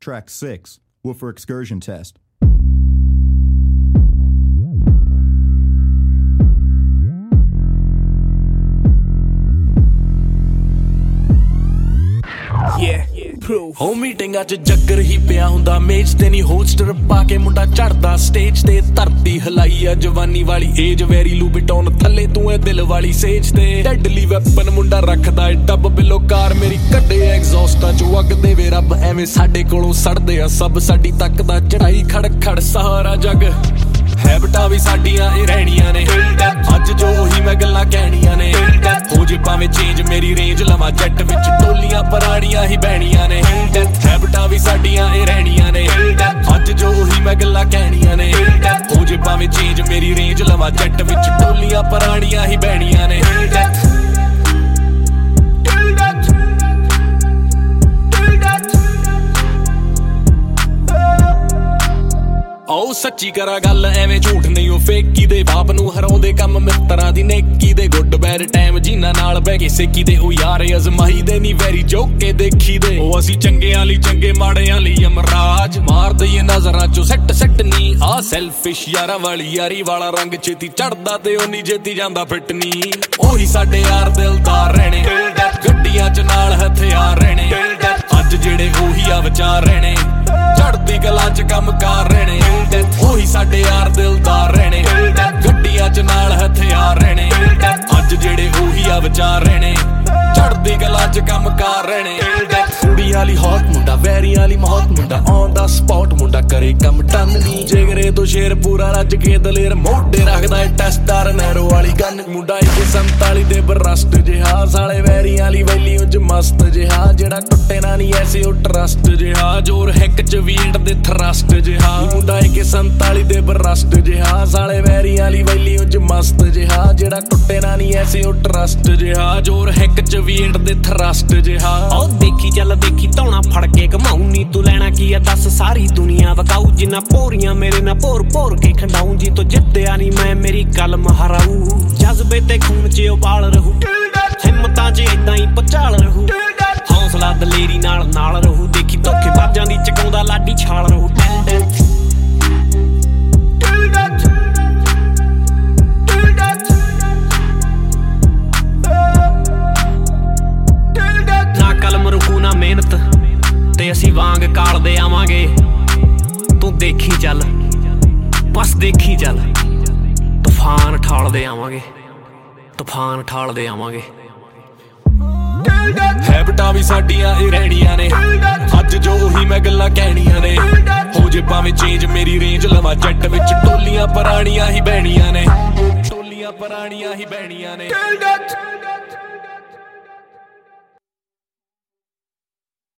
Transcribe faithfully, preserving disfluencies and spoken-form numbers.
Track six, Woofer Excursion Test. ਹੋ ਮੀਟਿੰਗਾਂ ਚ ਜੱਗਰ ਹੀ ਪਿਆ ਹੁੰਦਾ ਮੇਜ਼ ਤੇ ਨਹੀਂ ਹੋਸਟਰ ਪਾ ਕੇ ਮੁੰਡਾ ਚੜਦਾ ਸਟੇਜ ਤੇ ਧਰਤੀ ਹਲਾਈ ਆ ਜਵਾਨੀ ਵਾਲੀ ਏਜ ਵੈਰੀ ਲੂਬਿਟੌਨ ਥੱਲੇ ਤੂੰ ਐ ਦਿਲ ਵਾਲੀ ਸੇਜ ਤੇ ਡੈਡਲੀ ਵੈਪਨ ਮੁੰਡਾ ਰੱਖਦਾ ਏ ਡੱਬ ਬਿਲੋ ਕਾਰ ਮੇਰੀ ਕੱਢੇ ਐਗਜ਼ੌਸਟਾਂ ਚ ਅੱਗ ਦੇਵੇ ਰੱਬ ਐਵੇਂ ਸਾਡੇ ਕੋਲੋਂ ਸੜਦੇ ਆ ਸਭ ਸਾਡੀ ਤੱਕ ਦਾ ਚੜਾਈ ਖੜ ਖੜ ਸਹਾਰਾ ਜੱਗ ਹੈਬਟਾਂ ਵੀ ਸਾਡੀਆਂ ਇਹ ਰਹਿਣੀਆਂ ਨੇ ਅੱਜ ਜੋ ਉਹੀ ਮੈਂ ਗੱਲਾਂ ਕਹਿਣੀਆਂ ਨੇ ਹੋ ਜੇ ਭਾਵੇਂ ਚੇਂਜ ਮੇਰੀ ਰੇਂਜ ਲਵਾਂ ਜੱਟ ਵਿੱਚ ਟੋਲੀਆਂ ਪੁਰਾਣੀਆਂ ਹੀ ਬਹਿਣੀਆਂ ਨੇ ਹੈਬਟਾਂ ਵੀ ਸਾਡੀਆਂ ਇਹ ਰਹਿਣੀਆਂ ਨੇ ਅੱਜ ਜੋ ਉਹੀ ਮੈਂ ਗੱਲਾਂ ਕਹਿਣੀਆਂ ਨੇ ਹੋ ਜੇ ਭਾਵੇਂ ਚੇਂਜ ਮੇਰੀ ਰੇਂਜ ਲਵਾਂ ਜੱਟ ਵਿੱਚ ਟੋਲੀਆਂ ਪੁਰਾਣੀਆਂ ਹੀ ਬਹਿਣੀਆਂ ਨੇ ਆਓ ਸੱਚੀ ਕਰਾਂ ਗੱਲ ਐਵੇਂ ਝੂਠ ਨਹੀਂ ਉਹ ਫੇਕੀ ਦੇ ਬਾਪ ਨੂੰ ਹਰਾਉਂਦੇ ਕੰਮ ਮਿੱਤਰਾਂ ਦੀ ਨੇਕੀ ਦੇ ਗੁੱਡ ਬੈਡ ਟਾਈਮ ਜਿਨ੍ਹਾਂ ਨਾਲ ਬਹਿ ਕੇ ਸੇਕੀ ਦੇ ਉਹ ਯਾਰ ਅਜ਼ਮਾਈ ਦੇ ਨਹੀਂ ਵੈਰੀ ਜੋਕ ਕੇ ਦੇਖੀ ਦੇ ਉਹ ਅਸੀਂ ਚੰਗਿਆਂ ਲਈ ਚੰਗੇ ਮਾੜਿਆਂ ਲਈ ਅਮਰਾਜ ਮਾਰ ਦਈਏ ਨਜ਼ਰਾਂ ਚੋਂ ਸੱਟ ਸੱਟ ਨਹੀਂ ਆ ਸੈਲਫਿਸ਼ ਯਾਰਾਂ ਵਾਲੀ ਯਾਰੀ ਵਾਲਾ ਰੰਗ ਛੇਤੀ ਚੜਦਾ ਤੇ ਉਨੀ ਛੇਤੀ ਜਾਂਦਾ ਫਿੱਟ ਨਹੀਂ ਉਹੀ ਸਾਡੇ ਯਾਰ ਦਿਲਦਾਰ ਰਹਿਣੇ ਗੱਡੀਆਂ ਚ ਨਾਲ ਹਥਿਆਰ ਰਹਿਣੇ ਅੱਜ ਜਿਹੜੇ ਉਹੀ ਆ ਵਿਚਾਰ ਰਹਿਣੇ ਚੜਦੀ ਕਲਾ ਚ ਕੰਮ ਕਾਰ ਰਹਿਣੇ ਉਹੀ ਸਾਡੇ ਯਾਰ ਦਿਲਦਾਰ ਰਹਿਣੇ ਗੱਡੀਆਂ ਚ ਨਾਲ ਹਥਿਆਰ ਰਹਿਣੇ ਅੱਜ ਜਿਹੜੇ ਉਹੀ ਆ ਵਿਚਾਰ ਰਹਿਣੇ ਚੜਦੀ ਕਲਾ ਚ ਕੰਮ ਕਾਰ ਰਹਿਣੇ ਕੁੜੀ ਵਾਲੀ ਹੌਟ ਮੁੰਡਾ ਵੈਰੀ ਵਾਲੀ ਮੌਤ ਮੁੰਡਾ ਔਨ ਦਾ ਸਪੌਟ ਮੁੰਡਾ ਕਰੇ ਕੰਮ ਟੰਨ ਨਹੀਂ ਜਿਗਰੇ ਤੋਂ ਸ਼ੇਰ ਪੂਰਾ ਰੱਜ ਕੇ ਦਲੇਰ ਮੋਢੇ ਰੱਖਦਾ ਏ ਟੈਸਟਰ ਨਹਿਰੋ ਵਾਲੀ ਗਨ ਮੁੰਡਾ ਇੱਕ ਸੰਤਾਲੀ ਦੇ ਬਰਸਟ ਜਿਹਾ ਸਾਲੇ ਵੈਰੀ ਵਾਲੀ ਵੈਲੀ ਉੱਜ ਮਸਤ ਜਿਹਾ ਜਿਹੜਾ ਟੁੱਟੇ ਨਾ ਨਹੀਂ ਐਸੇ ਉਹ ਟਰਸਟ ਜਿਹਾ ਜੋਰ ਹਿੱਕ ਚ ਵੀਟ ਦੇ ਥਰਸਟ ਜਿਹਾ ਮੁੰਡਾ ਇੱਕ ਸੰਤਾਲੀ ਦੇ ਬਰਸਟ ਜਿਹਾ ਸਾਲੇ ਵੈਰੀ ਵਾਲੀ ਵੈਲੀ ਉੱਜ ਮਸਤ ਜਿਹਾ ਜਿਹੜਾ ਟੁੱਟੇ ਨਾ ਨਹੀਂ ਐਸੇ ਉਹ ਟਰਸਟ ਜਿਹਾ ਜੋਰ ਹਿੱਕ ਚ ਵੀਟ ਦੇ ਥਰਸਟ ਜਿਹਾ ਉਹ ਦੇਖੀ ਚੱਲ ਦੇਖੀ ਧੌਣਾ ਫੜ ਕੇ ਘਮਾਉ ਨੀ ਤੂੰ ਲੈਣਾ ਕੀ ਆ ਦੱਸ ਸਾਰੀ ਦੁਨੀਆ ਵਕਾਊ ਜਿੰਨਾ ਭੋਰੀਆਂ ਮੇਰੇ ਨਾਲ ਭੋਰ ਭੋਰ ਕੇ ਖੰਡਾਉ ਜੀ ਤੋਂ ਜਿੱਤਿਆ ਨੀ ਮੈਂ ਮੇਰੀ ਕਲਮ ਹਰਾਊ ਜਜ਼ਬੇ ਤੇ ਖੂਨ ਚ ਉਬਾਲ ਰਹੂ ਹਿੰਮਤਾਂ ਚ ਏਦਾਂ ਹੀ ਪਚਾਲ ਰਹੂ ਹੌਸਲਾ ਦਲੇਰੀ ਨਾਲ ਨਾਲ ਰਹੂ ਦੇਖੀ ਧੋਖੇ ਬਾਜਾਂ ਦੀ ਚਕਾਉਂਦਾ ਲਾਡੀ ਛਾਲ ਰਹੂ ਨਾ ਕਲਮ ਰੁਕੂ ਨਾ ਮਿਹਨਤ ਤੇ ਅਸੀਂ ਵਾਂਗ ਕਾਲਦੇ ਆਵਾਂਗੇ ਤੂੰ ਦੇਖੀ ਚੱਲ ਬਸ ਦੇਖੀ ਚੱਲ ਤੂਫਾਨ ਠਾਲਦੇ ਆਵਾਂਗੇ ਤੂਫਾਨ ਠਾਲਦੇ ਆਵਾਂਗੇ ਹੈਬਟਾਂ ਵੀ ਸਾਡੀਆਂ ਇਹ ਰਹਿਣੀਆਂ ਨੇ ਅੱਜ ਜੋ ਉਹੀ ਮੈਂ ਗੱਲਾਂ ਕਹਿਣੀਆਂ ਨੇ ਹੋ ਜੇ ਭਾਵੇਂ ਚੇਂਜ ਮੇਰੀ ਰੇਂਜ ਲਵਾਂ ਜੱਟ ਵਿੱਚ ਟੋਲੀਆਂ ਪੁਰਾਣੀਆਂ ਹੀ ਬਹਿਣੀਆਂ ਨੇ ਟੋਲੀਆਂ ਪੁਰਾਣੀਆਂ ਹੀ ਬਹਿਣੀਆਂ ਨੇ